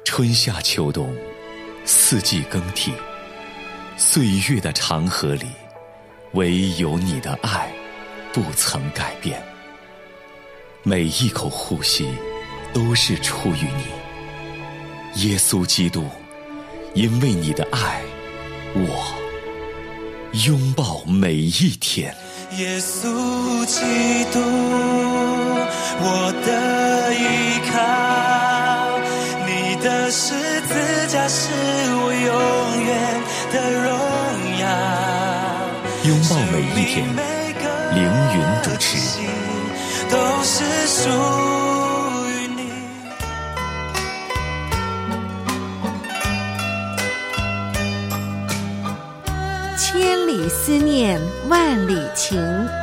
春夏秋冬，四季更替，岁月的长河里，唯有你的爱不曾改变。每一口呼吸都是出于你，耶稣基督，因为你的爱，我拥抱每一天。 耶稣基督，我的依靠，你的十字架是我永远的荣耀。 拥抱每一天，凌云主持。 都是属于你。 千里思念，万里情。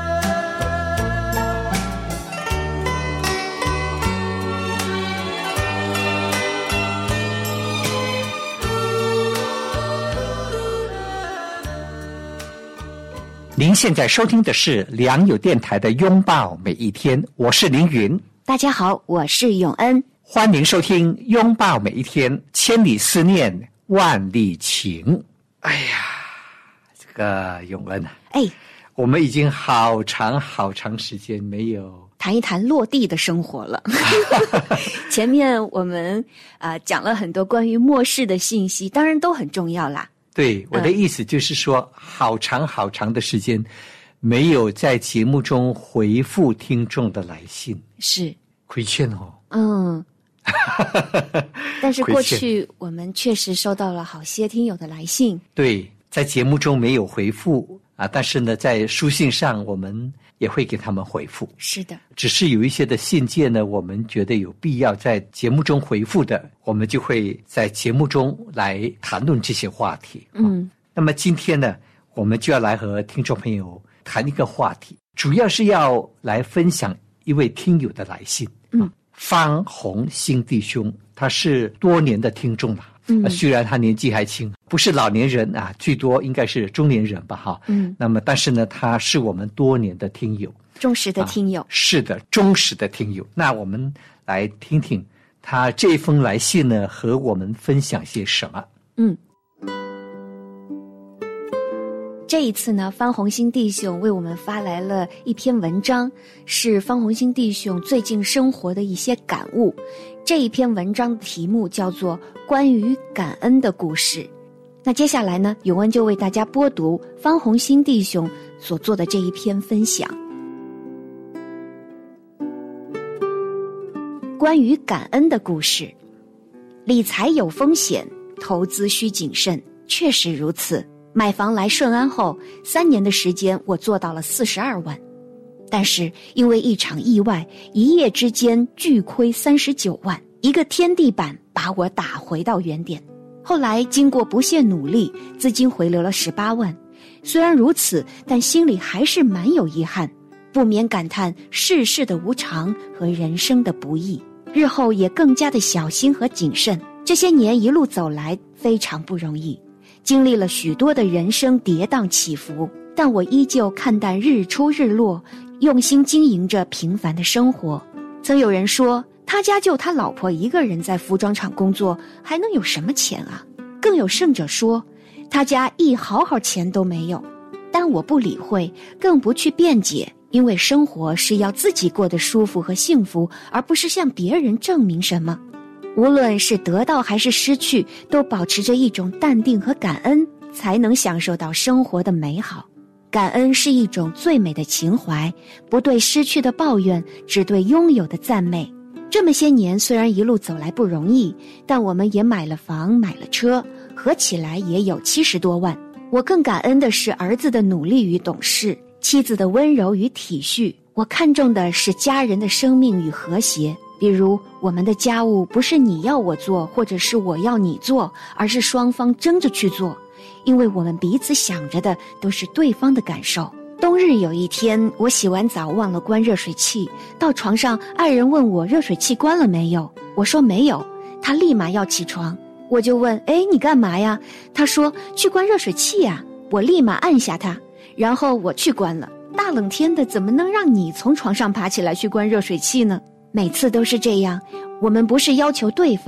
您现在收听的是良友电台的拥抱每一天，我是凌云。 大家好，我是永恩， 欢迎收听拥抱每一天，千里思念，万里情。哎呀，这个永恩啊，我们已经好长时间没有谈一谈落地的生活了。前面我们讲了很多关于末世的信息，当然都很重要啦。 对，我的意思就是说，好长的时间没有在节目中回复听众的来信， 是亏欠哦。 但是过去我们确实收到了好些听友的来信。 对，在节目中没有回复但是呢，在书信上我们也会给他们回复。 是的，只是有一些的信件呢，我们觉得有必要在节目中回复的，我们就会在节目中来谈论这些话题。那么今天呢，我们就要来和听众朋友谈一个话题，主要是要来分享一位听友的来信。方宏兴弟兄，他是多年的听众了。虽然他年纪还轻，不是老年人最多应该是中年人吧那么但是呢，他是我们多年的听友， 忠实的听友。 是的，忠实的听友。那我们来听听他这封来信呢，和我们分享些什么。 这一次呢，方宏兴弟兄为我们发来了一篇文章，是方宏兴弟兄最近生活的一些感悟。这一篇文章的题目叫做《关于感恩的故事》。那接下来呢，永恩就为大家播读方宏兴弟兄所做的这一篇分享。关于感恩的故事。理财有风险，投资需谨慎，确实如此。买房来顺安后，3年的时间我做到了42万，但是因为一场意外，一夜之间巨亏39万，一个天地板把我打回到原点。后来经过不懈努力，资金回流了18万。虽然如此，但心里还是蛮有遗憾，不免感叹世事的无常和人生的不易，日后也更加的小心和谨慎。这些年一路走来非常不容易，经历了许多的人生跌宕起伏，但我依旧看淡日出日落，用心经营着平凡的生活。曾有人说，他家就他老婆一个人在服装厂工作，还能有什么钱啊？更有甚者说，他家一毫毫钱都没有。但我不理会，更不去辩解，因为生活是要自己过得舒服和幸福，而不是向别人证明什么。无论是得到还是失去，都保持着一种淡定和感恩，才能享受到生活的美好。感恩是一种最美的情怀，不对失去的抱怨，只对拥有的赞美。这么些年，虽然一路走来不容易，但我们也买了房，买了车，合起来也有70多万。我更感恩的是儿子的努力与懂事，妻子的温柔与体恤。我看重的是家人的生命与和谐。比如我们的家务不是你要我做，或者是我要你做，而是双方争着去做，因为我们彼此想着的都是对方的感受。冬日有一天，我洗完澡忘了关热水器，到床上爱人问我热水器关了没有，我说没有，他立马要起床，我就问你干嘛呀？他说去关热水器呀，我立马按下他，然后我去关了。大冷天的，怎么能让你从床上爬起来去关热水器呢？每次都是这样，我们不是要求对方，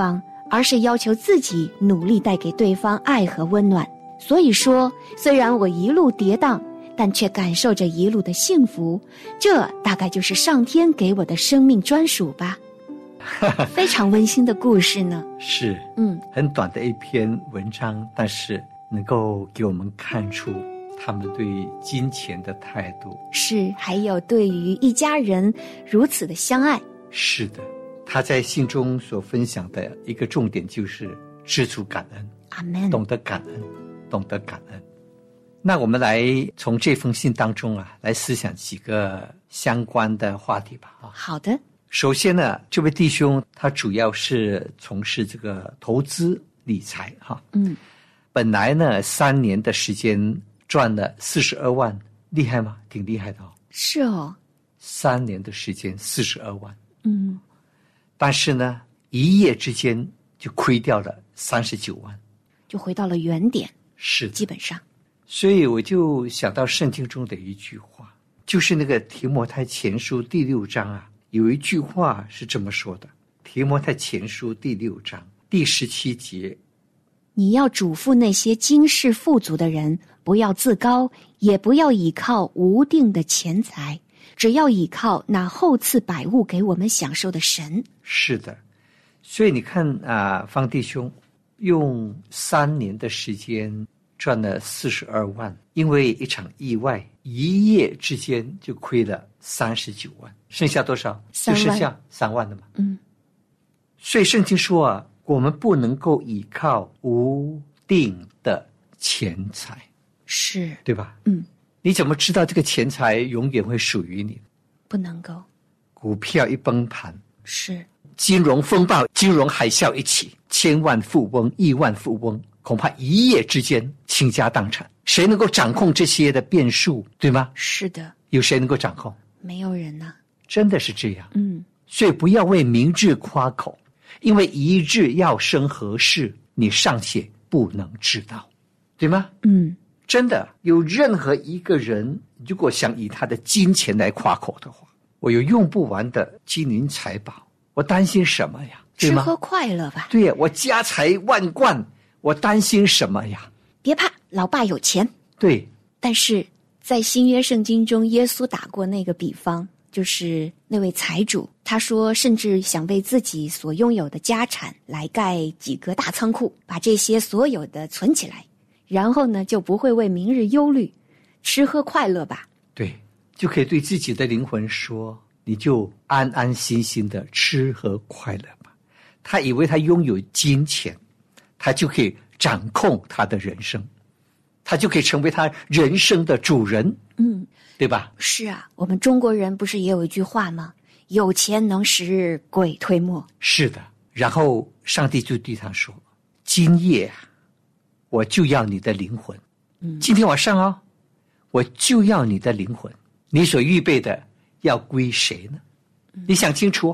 而是要求自己努力带给对方爱和温暖。所以说，虽然我一路跌宕，但却感受着一路的幸福，这大概就是上天给我的生命专属吧。非常温馨的故事呢。 是，很短的一篇文章，但是能够给我们看出他们对金钱的态度， 是，还有对于一家人如此的相爱。 是的，他在信中所分享的一个重点就是知足感恩。 阿们。 懂得感恩，懂得感恩。那我们来从这封信当中来思想几个相关的话题吧。 好的。 首先呢，这位弟兄他主要是从事这个投资理财本来呢3年的时间赚了42万，厉害吗？挺厉害的是哦 ，3年的时间42万。但是呢一夜之间就亏掉了39万， 就回到了原点。 是， 基本上。 所以我就想到圣经中的一句话，就是那个提摩太前书第6章有一句话是这么说的，提摩太前书第6章第17节， 你要嘱咐那些今世富足的人，不要自高，也不要倚靠无定的钱财，只要倚靠那厚赐百物给我们享受的神。 是的，所以你看方弟兄用3年的时间赚了42万，因为一场意外，一夜之间就亏了39万，剩下多少？就剩下3万了嘛。所以圣经说我们不能够依靠无定的钱财， 是， 对吧？你怎么知道这个钱财永远会属于你？ 不能够。 股票一崩盘， 是， 金融风暴、金融海啸一起，千万富翁、亿万富翁恐怕一夜之间倾家荡产。谁能够掌控这些的变数，对吗？ 是的。 有谁能够掌控？ 没有人呢。 真的是这样。所以不要为明日夸口，因为一日要生何事，你尚且不能知道，对吗？真的，有任何一个人如果想以他的金钱来夸口的话，我有用不完的金银财宝，我担心什么呀？对吗？ 吃喝快乐吧。 对呀，我家财万贯，我担心什么呀？ 别怕，老爸有钱。 对。 但是在新约圣经中，耶稣打过那个比方，就是那位财主，他说甚至想为自己所拥有的家产来盖几个大仓库，把这些所有的存起来，然后呢就不会为明日忧虑，吃喝快乐吧。 对，就可以对自己的灵魂说，你就安安心心的吃喝快乐吧。他以为他拥有金钱，他就可以掌控他的人生，他就可以成为他人生的主人。对吧？ 是啊，我们中国人不是也有一句话吗？有钱能使鬼推磨。是的。然后上帝就对他说，今夜我就要你的灵魂。今天晚上我就要你的灵魂，你所预备的要归谁呢？你想清楚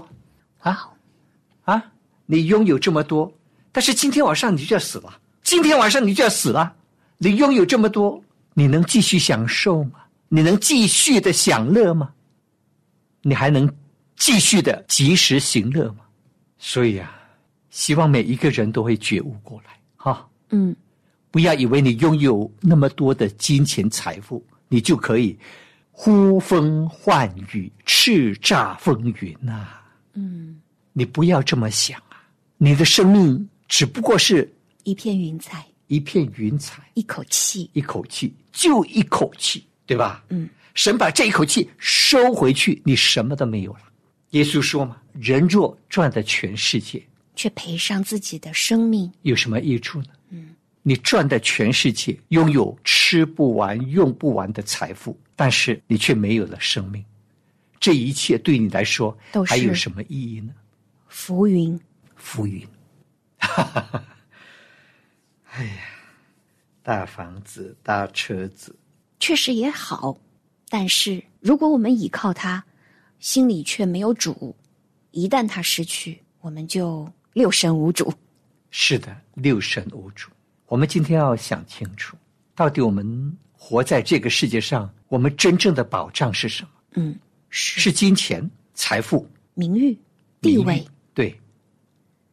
你拥有这么多，但是今天晚上你就要死了，今天晚上你就要死了。你拥有这么多，你能继续享受吗？你能继续的享乐吗？你还能继续的及时行乐吗？所以希望每一个人都会觉悟过来不要以为你拥有那么多的金钱财富，你就可以呼风唤雨、叱咤风云你不要这么想你的生命只不过是一片云彩， 一片云彩， 一口气， 一口气，就一口气，对吧？神把这一口气收回去，你什么都没有了。耶稣说嘛，人若赚得全世界， 却赔上自己的生命， 有什么益处呢？你赚得全世界，拥有吃不完、用不完的财富，但是你却没有了生命，这一切对你来说还有什么意义呢？ 浮云， 浮云。哎呀，大房子、大车子， 确实也好，但是如果我们倚靠它，心里却没有主，一旦它失去，我们就六神无主。 是的，六神无主。我们今天要想清楚，到底我们活在这个世界上，我们真正的保障是什么？是金钱、财富、 名誉、地位。 对，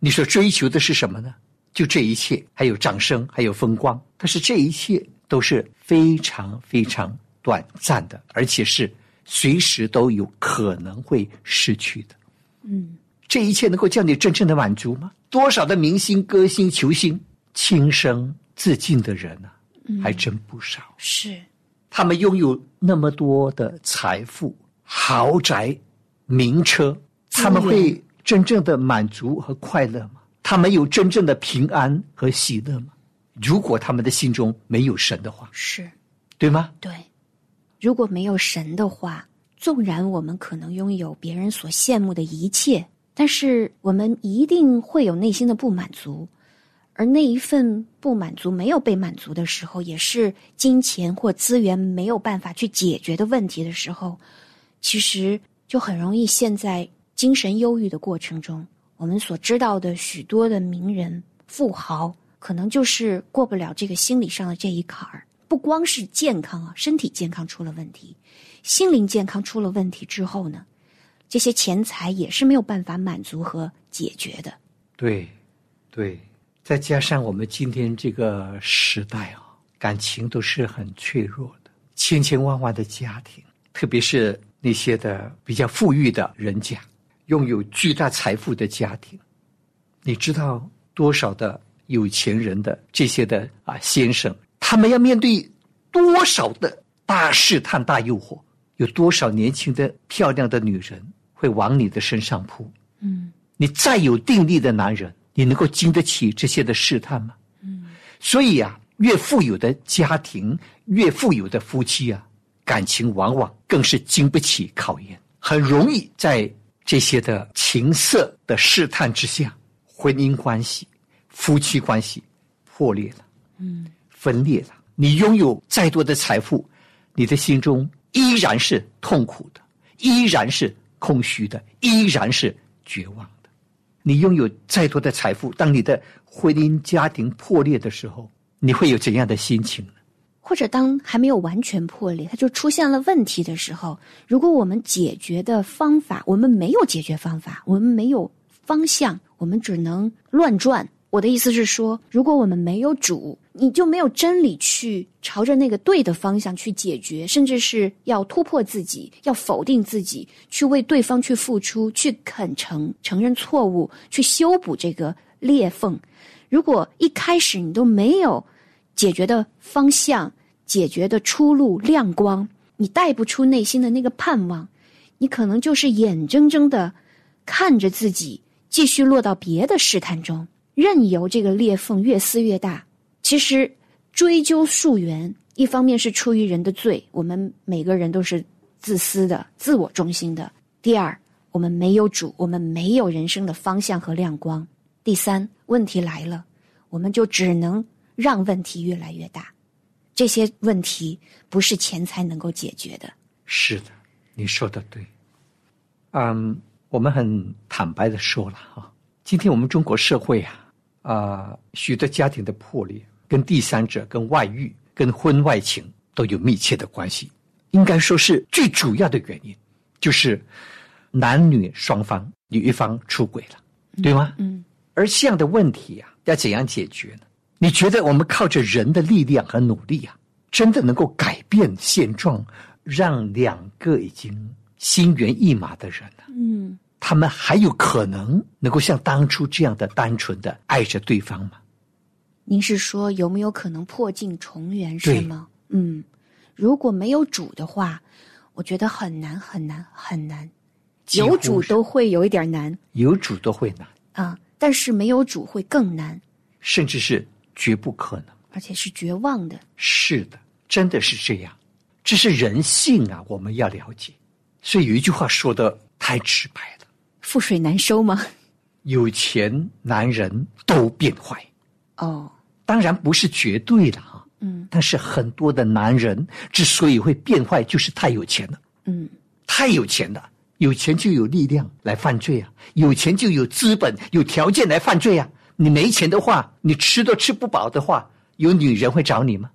你所追求的是什么呢？就这一切，还有掌声，还有风光，但是这一切都是非常非常短暂的，而且是随时都有可能会失去的。这一切能够叫你真正的满足吗？多少的明星、歌星、球星轻生自尽的人啊，还真不少。 是， 他们拥有那么多的财富、豪宅、名车，他们会真正的满足和快乐吗？他们有真正的平安和喜乐吗？如果他们的心中没有神的话， 是， 对吗？ 对。如果没有神的话，纵然我们可能拥有别人所羡慕的一切，但是我们一定会有内心的不满足，而那一份不满足没有被满足的时候，也是金钱或资源没有办法去解决的问题的时候，其实就很容易陷在精神忧郁的过程中。我们所知道的许多的名人、富豪，可能就是过不了这个心理上的这一坎儿。不光是健康啊，身体健康出了问题，心灵健康出了问题之后呢，这些钱财也是没有办法满足和解决的。 对，对，再加上我们今天这个时代啊，感情都是很脆弱的，千千万万的家庭，特别是那些的比较富裕的人家，拥有巨大财富的家庭，你知道多少的有钱人的这些的先生，他们要面对多少的大试探、大诱惑，有多少年轻的漂亮的女人会往你的身上扑？你再有定力的男人，你能够经得起这些的试探吗？所以啊，越富有的家庭，越富有的夫妻啊，感情往往更是经不起考验，很容易在这些的情色的试探之下，婚姻关系、夫妻关系破裂了，分裂了。你拥有再多的财富，你的心中依然是痛苦的，依然是空虚的，依然是绝望的。你拥有再多的财富，当你的婚姻家庭破裂的时候，你会有怎样的心情呢？ 或者当还没有完全破裂，它就出现了问题的时候，如果我们解决的方法，我们没有解决方法，我们没有方向，我们只能乱转。我的意思是说，如果我们没有主，你就没有真理去朝着那个对的方向去解决，甚至是要突破自己，要否定自己，去为对方去付出，去肯承认错误，去修补这个裂缝。如果一开始你都没有解决的方向，解决的出路亮光，你带不出内心的那个盼望，你可能就是眼睁睁的看着自己继续落到别的试探中，任由这个裂缝越撕越大。其实追究溯源，一方面是出于人的罪，我们每个人都是自私的、自我中心的；第二，我们没有主，我们没有人生的方向和亮光；第三，问题来了，我们就只能让问题越来越大。这些问题不是钱财能够解决的。 是的，你说的对。我们很坦白的说了哈，今天我们中国社会许多家庭的破裂，跟第三者、跟外遇、跟婚外情都有密切的关系。应该说是最主要的原因，就是男女双方有一方出轨了，对吗？而这样的问题要怎样解决呢？你觉得我们靠着人的力量和努力真的能够改变现状，让两个已经心猿意马的人他们还有可能能够像当初这样的单纯的爱着对方吗？ 您是说有没有可能破镜重圆是吗？如果没有主的话，我觉得很难很难很难。有主都会有一点难， 有主都会难但是没有主会更难， 甚至是绝不可能， 而且是绝望的。 是的，真的是这样，这是人性我们要了解。所以有一句话说的太直白了， 覆水难收吗？ 有钱男人都变坏。当然不是绝对的但是很多的男人之所以会变坏，就是太有钱了。太有钱了，有钱就有力量来犯罪有钱就有资本、有条件来犯罪你没钱的话，你吃都吃不饱的话，有女人会找你吗？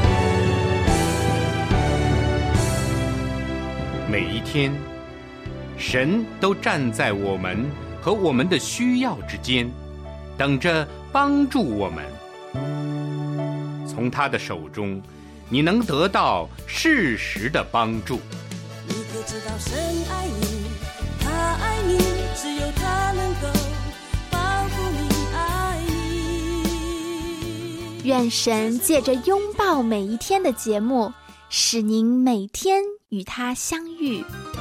每一天神都站在我们和我们的需要之间，等着帮助我们。从他的手中，你能得到适时的帮助。 你可知道神爱你，他爱你，只有他能够保护你，爱你。 愿神借着拥抱每一天的节目，使您每天与他相遇，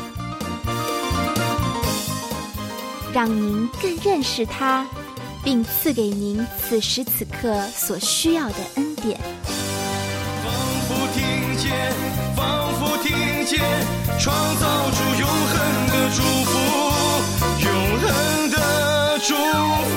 让您更认识他，并赐给您此时此刻所需要的恩典。 仿佛听见创造出永恒的祝福，永恒的祝福。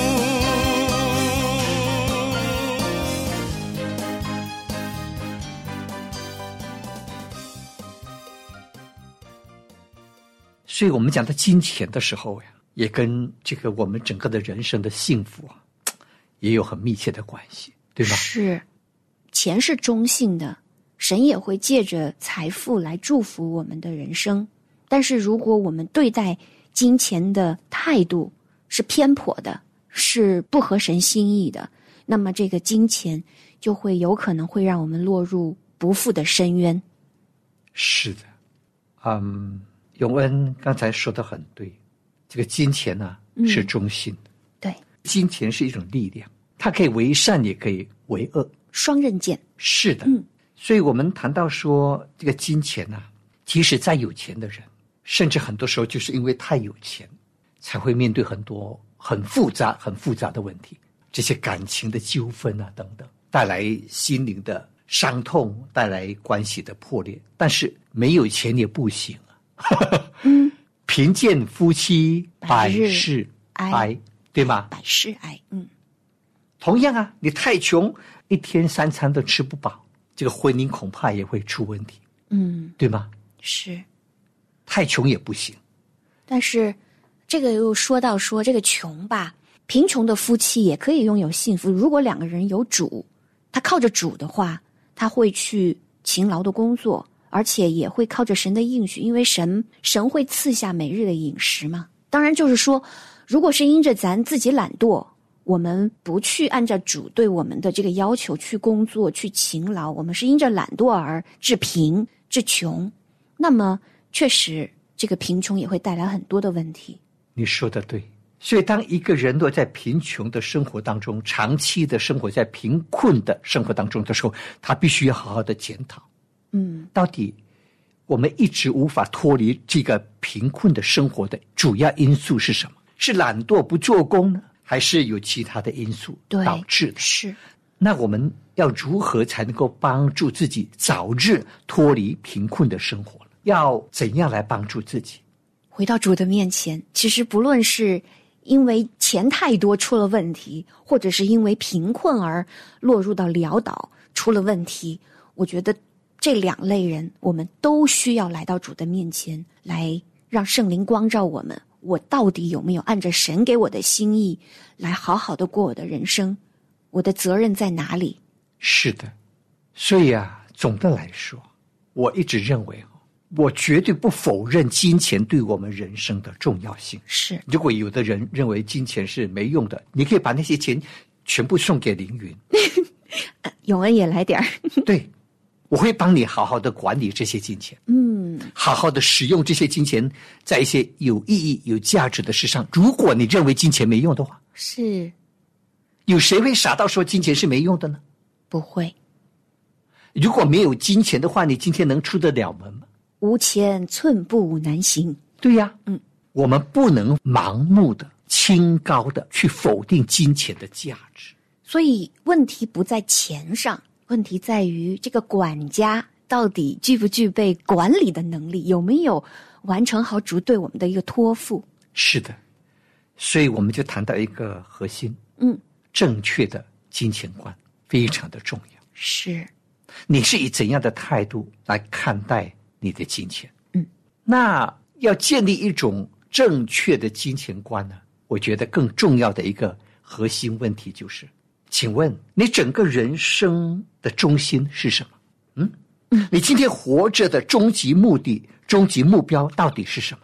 所以我们讲到金钱的时候呀，也跟这个我们整个的人生的幸福啊，也有很密切的关系，对吗？ 是，钱是中性的，神也会借着财富来祝福我们的人生。但是如果我们对待金钱的态度是偏颇的，是不合神心意的，那么这个金钱就会有可能会让我们落入不复的深渊。 是的，永恩刚才说的很对，这个金钱呢，是中性的。 对， 金钱是一种力量，它可以为善也可以为恶， 双刃剑。 是的，所以我们谈到说这个金钱啊，即使再有钱的人，甚至很多时候就是因为太有钱，才会面对很多很复杂的问题，这些感情的纠纷啊等等，带来心灵的伤痛，带来关系的破裂。但是没有钱也不行啊。贫贱夫妻百事哀，对吗？ 百事哀。 同样啊，你太穷，一天三餐都吃不饱，这个婚姻恐怕也会出问题，对吗？ 是， 太穷也不行。 但是这个又说到说这个穷吧，贫穷的夫妻也可以拥有幸福。如果两个人有主，他靠着主的话，他会去勤劳的工作，而且也会靠着神的应许，因为神会赐下每日的饮食嘛。当然就是说，如果是因着咱自己懒惰，我们不去按照主对我们的这个要求去工作去勤劳，我们是因着懒惰而致贫致穷，那么确实这个贫穷也会带来很多的问题。 你说的对。所以当一个人若在贫穷的生活当中，长期的生活在贫困的生活当中的时候，他必须要好好的检讨，到底我们一直无法脱离这个贫困的生活的主要因素是什么？是懒惰不做工呢，还是有其他的因素导致的？ 是。 那我们要如何才能够帮助自己早日脱离贫困的生活呢？要怎样来帮助自己？ 回到主的面前，其实不论是因为钱太多出了问题，或者是因为贫困而落入到潦倒出了问题，我觉得这两类人我们都需要来到主的面前，来让圣灵光照我们，我到底有没有按着神给我的心意来好好的过我的人生，我的责任在哪里？ 是的。所以啊，总的来说，我一直认为我绝对不否认金钱对我们人生的重要性。 是， 如果有的人认为金钱是没用的，你可以把那些钱全部送给凌云。 永恩也来点儿。 对，我会帮你好好的管理这些金钱，好好的使用这些金钱在一些有意义有价值的事上。如果你认为金钱没用的话， 是， 有谁会傻到说金钱是没用的呢？ 不会。 如果没有金钱的话，你今天能出得了门吗？ 无钱寸步难行。 对呀，我们不能盲目的清高的去否定金钱的价值。 所以问题不在钱上，问题在于这个管家到底具不具备管理的能力，有没有完成好主对我们的一个托付。 是的，所以我们就谈到一个核心，正确的金钱观非常的重要。 是， 你是以怎样的态度来看待你的金钱？那要建立一种正确的金钱观呢，我觉得更重要的一个核心问题就是，请问你整个人生的中心是什么？你今天活着的终极目的、终极目标到底是什么？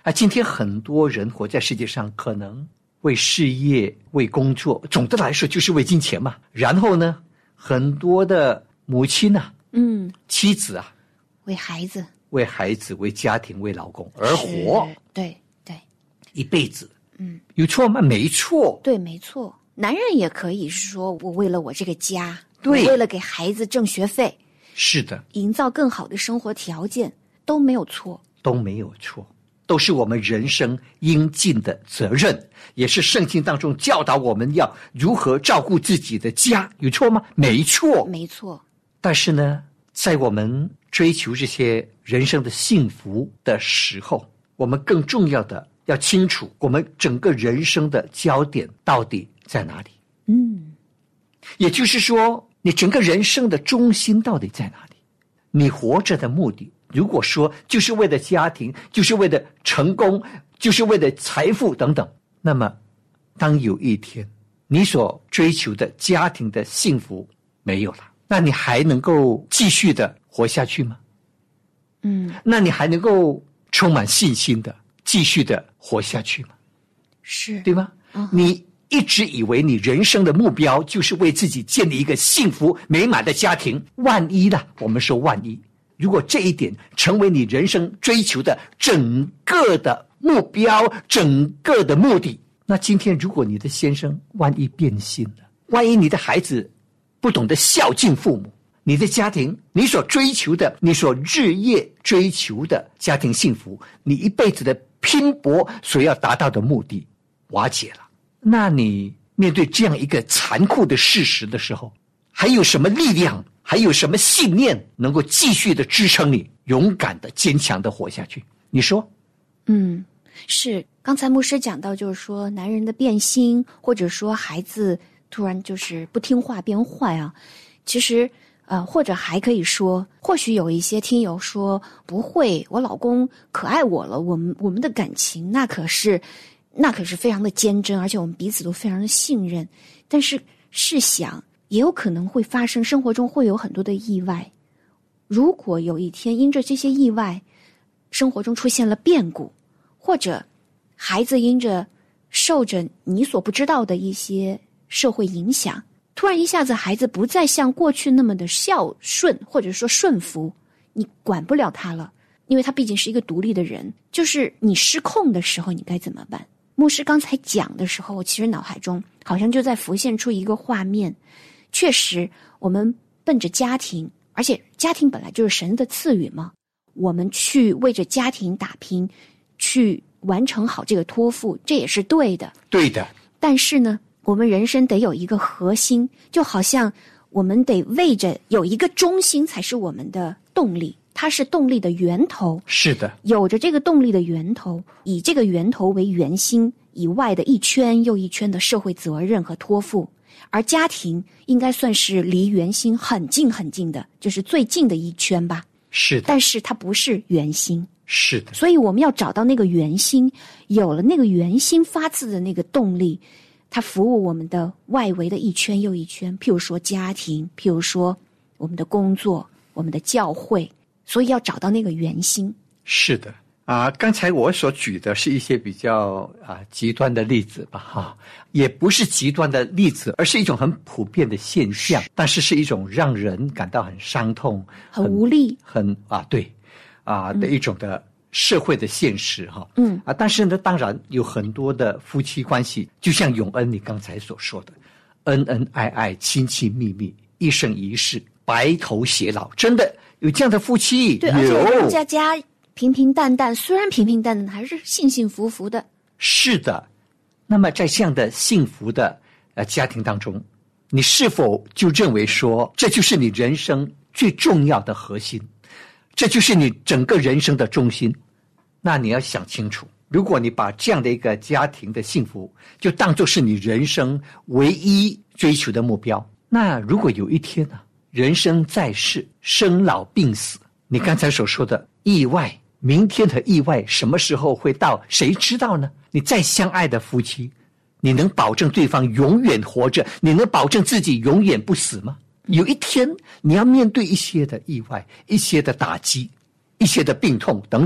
今天很多人活在世界上，可能为事业、为工作，总的来说就是为金钱嘛。然后呢，很多的母亲啊，妻子啊， 为孩子、 为家庭、为老公而活。 对， 一辈子。有错吗？没错。 对，没错。男人也可以说，我为了我这个家， 对， 为了给孩子挣学费， 是的， 营造更好的生活条件，都没有错，都是我们人生应尽的责任，也是圣经当中教导我们要如何照顾自己的家，有错吗？没错。但是呢，在我们追求这些人生的幸福的时候，我们更重要的要清楚我们整个人生的焦点到底在哪里。也就是说，你整个人生的中心到底在哪里？你活着的目的，如果说就是为了家庭，就是为了成功，就是为了财富等等，那么当有一天你所追求的家庭的幸福没有了，那你还能够继续的活下去吗？那你还能够充满信心的继续的活下去吗？ 是， 对吗？你一直以为你人生的目标就是为自己建立一个幸福美满的家庭，万一呢？我们说万一，如果这一点成为你人生追求的整个的目标，整个的目的，那今天如果你的先生万一变心了，万一你的孩子不懂得孝敬父母，你的家庭，你所追求的，你所日夜追求的家庭幸福，你一辈子的拼搏所要达到的目的瓦解了，那你面对这样一个残酷的事实的时候，还有什么力量，还有什么信念能够继续的支撑你勇敢的坚强的活下去？你说？ 是。刚才牧师讲到，就是说男人的变心，或者说孩子突然就是不听话变坏啊，其实或者还可以说，或许有一些听友说不会，我老公可爱我了，我们的感情那可是非常的坚贞，而且我们彼此都非常的信任。但是试想，也有可能会发生，生活中会有很多的意外。如果有一天因着这些意外，生活中出现了变故，或者孩子因着受着你所不知道的一些社会影响，突然一下子孩子不再像过去那么的孝顺，或者说顺服，你管不了他了，因为他毕竟是一个独立的人，就是你失控的时候你该怎么办？牧师刚才讲的时候，我其实脑海中好像就在浮现出一个画面。确实我们奔着家庭，而且家庭本来就是神的赐予嘛，我们去为着家庭打拼，去完成好这个托付，这也是对的。但是呢，我们人生得有一个核心，就好像我们得为着有一个中心才是我们的动力，它是动力的源头。 是的， 有着这个动力的源头，以这个源头为圆心以外的一圈又一圈的社会责任和托付，而家庭应该算是离圆心很近很近的，就是最近的一圈吧。 是的， 但是它不是圆心。 是的， 所以我们要找到那个圆心，有了那个圆心发自的那个动力，它服务我们的外围的一圈又一圈，譬如说家庭，譬如说我们的工作，我们的教会，所以要找到那个圆心。 是的刚才我所举的是一些比较极端的例子吧也不是极端的例子，而是一种很普遍的现象，但是是一种让人感到很伤痛、 很无力、 的一种的社会的现实但是呢，当然有很多的夫妻关系，就像永恩你刚才所说的，恩恩爱爱、亲亲密密、一生一世、白头偕老，真的有这样的夫妻。 对，而且家平平淡淡，虽然平平淡淡，还是幸幸福福的。 是的。那么在这样的幸福的家庭当中，你是否就认为说这就是你人生最重要的核心，这就是你整个人生的中心？那你要想清楚，如果你把这样的一个家庭的幸福就当作是你人生唯一追求的目标，那如果有一天人生在世，生老病死，你刚才所说的意外，明天的意外什么时候会到，谁知道呢？你再相爱的夫妻，你能保证对方永远活着？你能保证自己永远不死吗？有一天你要面对一些的意外，一些的打击，一些的病痛等等，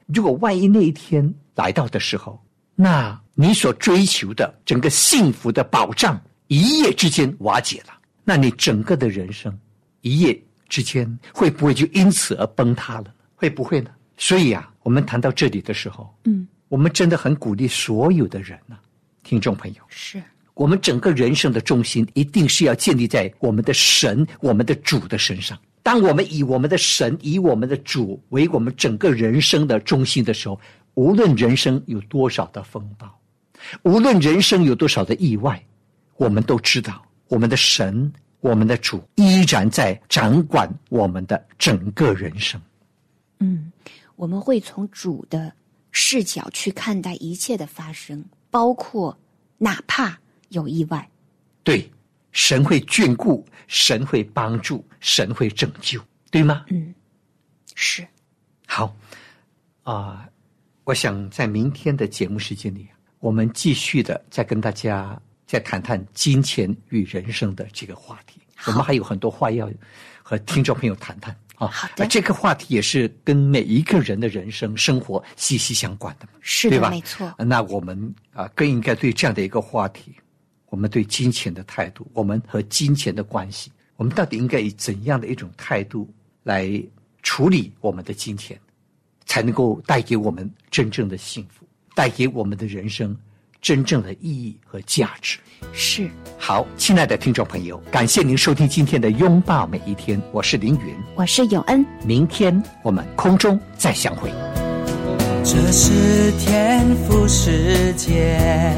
如果万一那一天来到的时候，那你所追求的整个幸福的保障一夜之间瓦解了，那你整个的人生一夜之间会不会就因此而崩塌了呢？会不会呢？所以啊，我们谈到这里的时候，我们真的很鼓励所有的人啊，听众朋友， 是我们整个人生的重心一定是要建立在我们的神、我们的主的身上。当我们以我们的神、以我们的主为我们整个人生的中心的时候，无论人生有多少的风暴，无论人生有多少的意外，我们都知道我们的神、我们的主依然在掌管我们的整个人生。 我们会从主的视角去看待一切的发生，包括哪怕有意外。 对，神会眷顾，神会帮助，神会拯救，对吗？ 是。 好我想在明天的节目时间里，我们继续的再跟大家再谈谈金钱与人生的这个话题。我们还有很多话要和听众朋友谈谈好的， 这个话题也是跟每一个人的人生生活息息相关的， 是的， 对吧？ 没错。 那我们更应该对这样的一个话题，我们对金钱的态度，我们和金钱的关系，我们到底应该以怎样的一种态度来处理我们的金钱，才能够带给我们真正的幸福，带给我们的人生真正的意义和价值。 是。 好，亲爱的听众朋友，感谢您收听今天的拥抱每一天，我是凌云， 我是永恩， 明天我们空中再相会。 这是天父世界，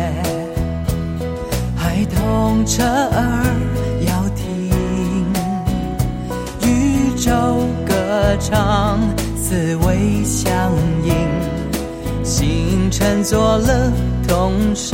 孩童侧耳要听，宇宙歌唱，思维相应，星辰作了童声。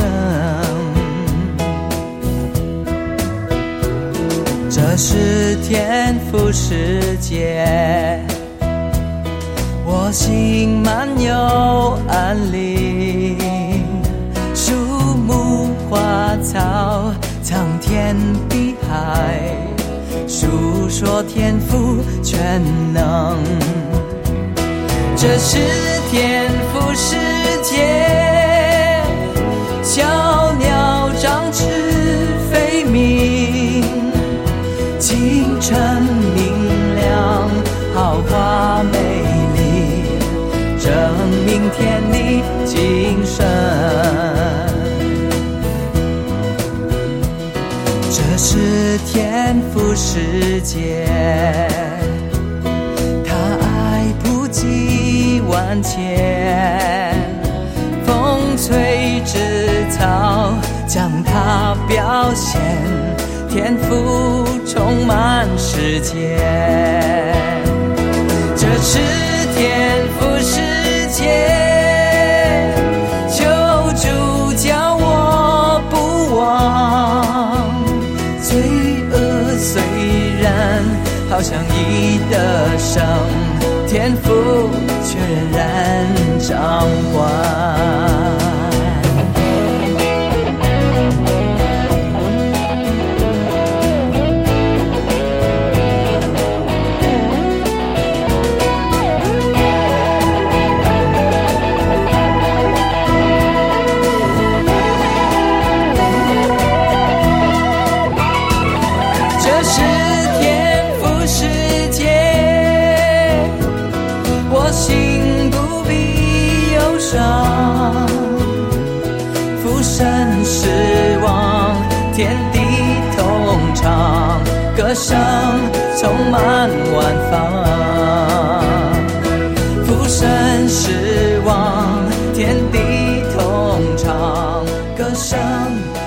这是天父世界，我心满有安宁，树木花草，苍天碧海，述说天父全能。这是天父世界，小鸟长翅飞鸣，清晨明亮，好花美丽，证明天理精神。这是天父世界，他爱普及万千，风吹枝草，将它表现，天赋充满世界。这是天赋世界，求主叫我不忘，罪恶虽然好像已得胜，天赋却仍然掌管。父神失望，天地同唱，歌声充满万方。父神失望，天地同唱，歌声